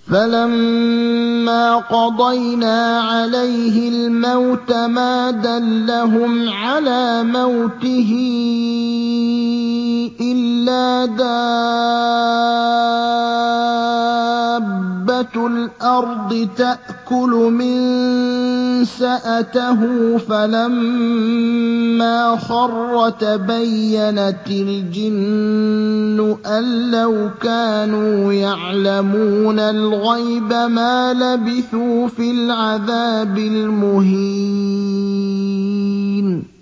فَلَمَّا قَضَيْنَا عَلَيْهِ الْمَوْتَ مَا دَلَّهُمْ عَلَىٰ مَوْتِهِ إِلَّا دَابَّةُ الْأَرْضِ تَأْكُلُ مِن سَأَتَهُ ۖ فَلَمَّا خَرَّ تَبَيَّنَتِ الْجِنُّ أَن لَّوْ كَانُوا يَعْلَمُونَ الْغَيْبَ مَا لَبِثُوا فِي الْعَذَابِ الْمُهِينِ